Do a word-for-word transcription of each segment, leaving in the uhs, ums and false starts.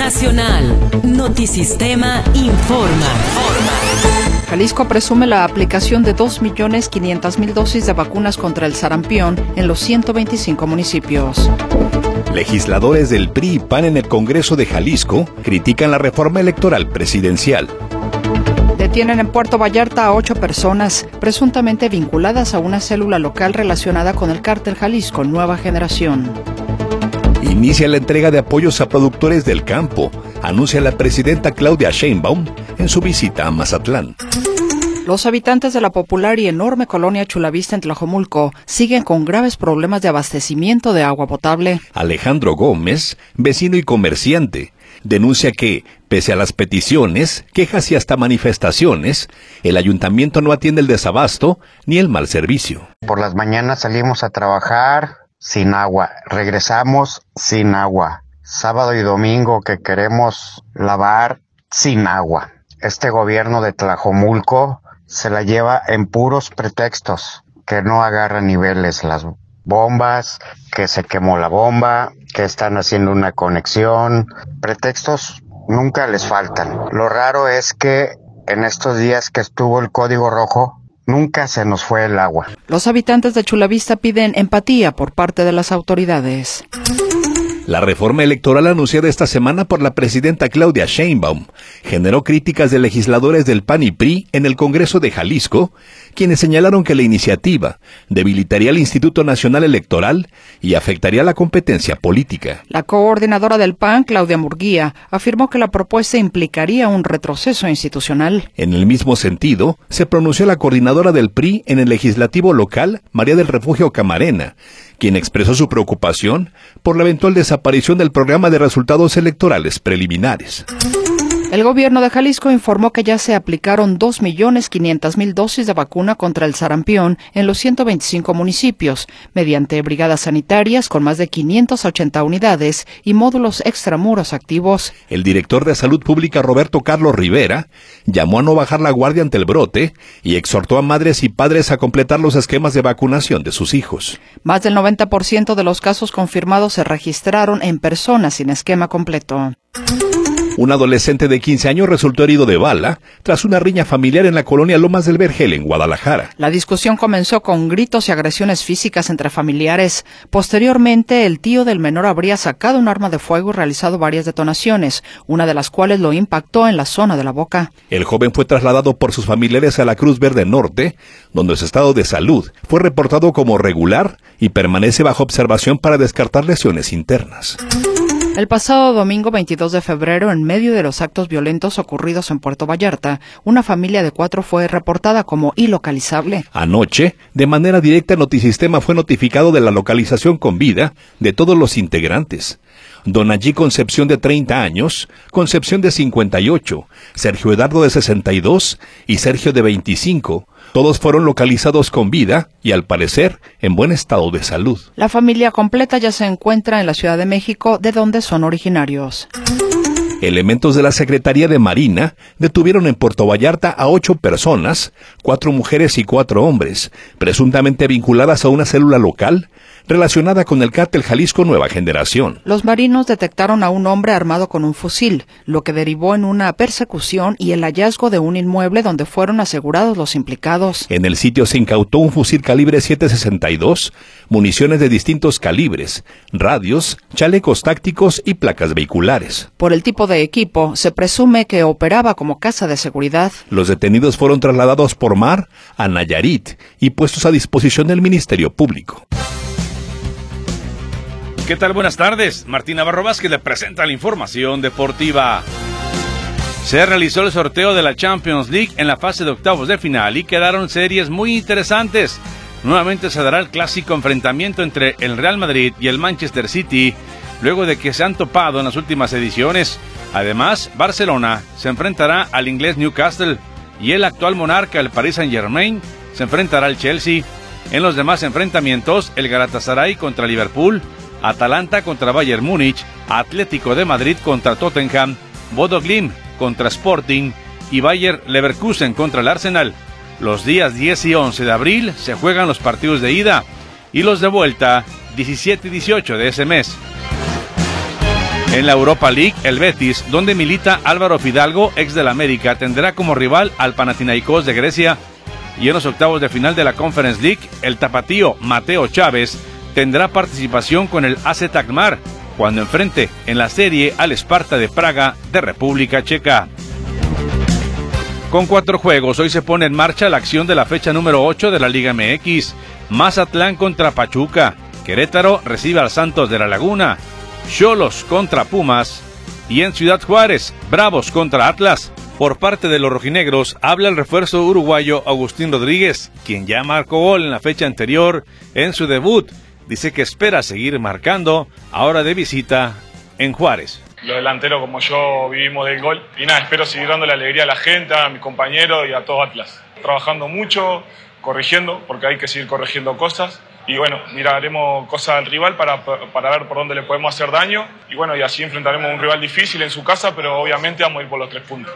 Nacional. Notisistema informa. Jalisco presume la aplicación de dos millones quinientas mil dosis de vacunas contra el sarampión en los ciento veinticinco municipios. Legisladores del P R I y P A N en el Congreso de Jalisco critican la reforma electoral presidencial. Detienen en Puerto Vallarta a ocho personas, presuntamente vinculadas a una célula local relacionada con el cártel Jalisco Nueva Generación. Inicia la entrega de apoyos a productores del campo, anuncia la presidenta Claudia Sheinbaum en su visita a Mazatlán. Los habitantes de la popular y enorme colonia Chulavista en Tlajomulco siguen con graves problemas de abastecimiento de agua potable. Alejandro Gómez, vecino y comerciante, denuncia que, pese a las peticiones, quejas y hasta manifestaciones, el ayuntamiento no atiende el desabasto ni el mal servicio. Por las mañanas salimos a trabajar sin agua, regresamos sin agua. Sábado y domingo que queremos lavar sin agua. Este gobierno de Tlajomulco se la lleva en puros pretextos, que no agarra niveles las bombas, que se quemó la bomba, que están haciendo una conexión. Pretextos nunca les faltan. Lo raro es que en estos días que estuvo el código rojo, nunca se nos fue el agua. Los habitantes de Chulavista piden empatía por parte de las autoridades. La reforma electoral anunciada esta semana por la presidenta Claudia Sheinbaum generó críticas de legisladores del P A N y P R I en el Congreso de Jalisco, quienes señalaron que la iniciativa debilitaría al Instituto Nacional Electoral y afectaría la competencia política. La coordinadora del P A N, Claudia Murguía, afirmó que la propuesta implicaría un retroceso institucional. En el mismo sentido, se pronunció la coordinadora del P R I en el legislativo local, María del Refugio Camarena, quien expresó su preocupación por la eventual desaparición del programa de resultados electorales preliminares. El gobierno de Jalisco informó que ya se aplicaron dos millones quinientas mil dosis de vacuna contra el sarampión en los ciento veinticinco municipios, mediante brigadas sanitarias con más de quinientas ochenta unidades y módulos extramuros activos. El director de Salud Pública, Roberto Carlos Rivera, llamó a no bajar la guardia ante el brote y exhortó a madres y padres a completar los esquemas de vacunación de sus hijos. Más del noventa por ciento de los casos confirmados se registraron en personas sin esquema completo. Un adolescente de quince años resultó herido de bala tras una riña familiar en la colonia Lomas del Vergel, en Guadalajara. La discusión comenzó con gritos y agresiones físicas entre familiares. Posteriormente, el tío del menor habría sacado un arma de fuego y realizado varias detonaciones, una de las cuales lo impactó en la zona de la boca. El joven fue trasladado por sus familiares a la Cruz Verde Norte, donde su estado de salud fue reportado como regular y permanece bajo observación para descartar lesiones internas. El pasado domingo veintidós de febrero, en medio de los actos violentos ocurridos en Puerto Vallarta, una familia de cuatro fue reportada como ilocalizable. Anoche, de manera directa, Notisistema fue notificado de la localización con vida de todos los integrantes. Don Allí Concepción, de treinta años, Concepción, de cincuenta y ocho, Sergio Edardo, de sesenta y dos y Sergio, de veinticinco. Todos fueron localizados con vida y, al parecer, en buen estado de salud. La familia completa ya se encuentra en la Ciudad de México, de donde son originarios. Elementos de la Secretaría de Marina detuvieron en Puerto Vallarta a ocho personas, cuatro mujeres y cuatro hombres, presuntamente vinculadas a una célula local relacionada con el cártel Jalisco Nueva Generación. Los marinos detectaron a un hombre armado con un fusil, lo que derivó en una persecución y el hallazgo de un inmueble donde fueron asegurados los implicados. En el sitio se incautó un fusil calibre siete sesenta y dos, municiones de distintos calibres, radios, chalecos tácticos y placas vehiculares. Por el tipo de equipo, se presume que operaba como casa de seguridad. Los detenidos fueron trasladados por mar a Nayarit y puestos a disposición del Ministerio Público. ¿Qué tal? Buenas tardes. Martín Navarro Vázquez le presenta la información deportiva. Se realizó el sorteo de la Champions League en la fase de octavos de final y quedaron series muy interesantes. Nuevamente se dará el clásico enfrentamiento entre el Real Madrid y el Manchester City, luego de que se han topado en las últimas ediciones. Además, Barcelona se enfrentará al inglés Newcastle y el actual monarca, el Paris Saint-Germain, se enfrentará al Chelsea. En los demás enfrentamientos, el Galatasaray contra Liverpool, Atalanta contra Bayern Múnich, Atlético de Madrid contra Tottenham, Bodo Glimt contra Sporting y Bayer Leverkusen contra el Arsenal. Los días diez y once de abril se juegan los partidos de ida y los de vuelta diecisiete y dieciocho de ese mes. En la Europa League, el Betis, donde milita Álvaro Fidalgo, ex del América, tendrá como rival al Panathinaikos de Grecia. Y en los octavos de final de la Conference League, el tapatío Mateo Chávez tendrá participación con el A Z Alkmaar, cuando enfrente en la serie al Sparta de Praga de República Checa. Con cuatro juegos, hoy se pone en marcha la acción de la fecha número ocho de la Liga M X. Mazatlán contra Pachuca, Querétaro recibe al Santos de la Laguna, Xolos contra Pumas y en Ciudad Juárez, Bravos contra Atlas. Por parte de los rojinegros, habla el refuerzo uruguayo Agustín Rodríguez, quien ya marcó gol en la fecha anterior en su debut. Dice que espera seguir marcando, ahora de visita en Juárez. Los delanteros como yo vivimos del gol y nada, espero seguir dando la alegría a la gente, a mis compañeros y a todo Atlas. Trabajando mucho, corrigiendo, porque hay que seguir corrigiendo cosas. Y bueno, miraremos cosas al rival para, para ver por dónde le podemos hacer daño. Y bueno, y así enfrentaremos a un rival difícil en su casa, pero obviamente vamos a ir por los tres puntos.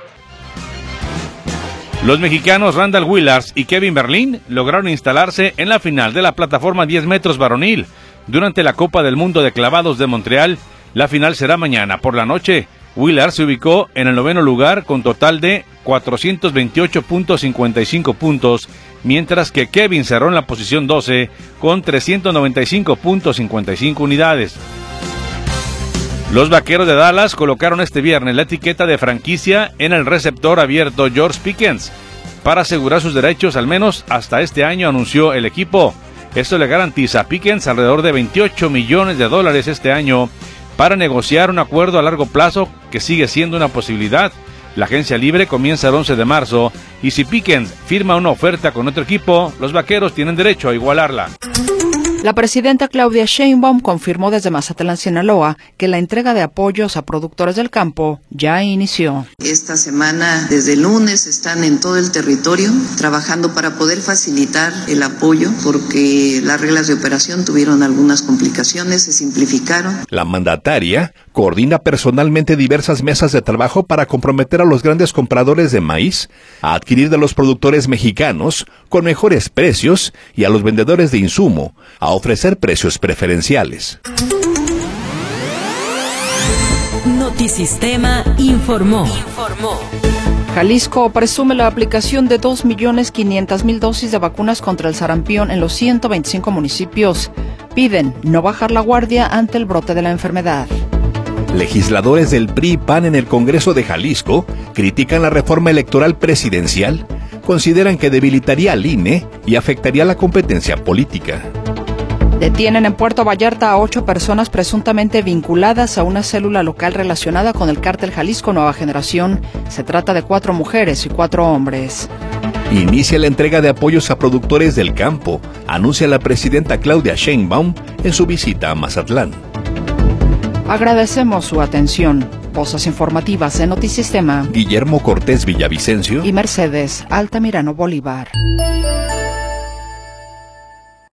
Los mexicanos Randall Willars y Kevin Berlín lograron instalarse en la final de la plataforma diez metros varonil. Durante la Copa del Mundo de Clavados de Montreal, la final será mañana por la noche. Willars se ubicó en el noveno lugar con total de cuatrocientos veintiocho punto cincuenta y cinco puntos, mientras que Kevin cerró en la posición doce con trescientos noventa y cinco punto cincuenta y cinco unidades. Los Vaqueros de Dallas colocaron este viernes la etiqueta de franquicia en el receptor abierto George Pickens para asegurar sus derechos al menos hasta este año, anunció el equipo. Esto le garantiza a Pickens alrededor de veintiocho millones de dólares este año para negociar un acuerdo a largo plazo que sigue siendo una posibilidad. La agencia libre comienza el once de marzo y si Pickens firma una oferta con otro equipo, los Vaqueros tienen derecho a igualarla. La presidenta Claudia Sheinbaum confirmó desde Mazatlán, Sinaloa, que la entrega de apoyos a productores del campo ya inició. Esta semana, desde el lunes, están en todo el territorio trabajando para poder facilitar el apoyo porque las reglas de operación tuvieron algunas complicaciones, se simplificaron. La mandataria coordina personalmente diversas mesas de trabajo para comprometer a los grandes compradores de maíz a adquirir de los productores mexicanos con mejores precios y a los vendedores de insumo a ofrecer precios preferenciales. Notisistema informó. informó. Jalisco presume la aplicación de dos millones quinientas mil dosis de vacunas contra el sarampión en los ciento veinticinco municipios. Piden no bajar la guardia ante el brote de la enfermedad. Legisladores del P R I y P A N en el Congreso de Jalisco critican la reforma electoral presidencial. Consideran que debilitaría al I N E y afectaría la competencia política. Detienen en Puerto Vallarta a ocho personas presuntamente vinculadas a una célula local relacionada con el cártel Jalisco Nueva Generación. Se trata de cuatro mujeres y cuatro hombres. Inicia la entrega de apoyos a productores del campo, anuncia la presidenta Claudia Sheinbaum en su visita a Mazatlán. Agradecemos su atención. Voces informativas en Notisistema. Guillermo Cortés Villavicencio y Mercedes Altamirano Bolívar.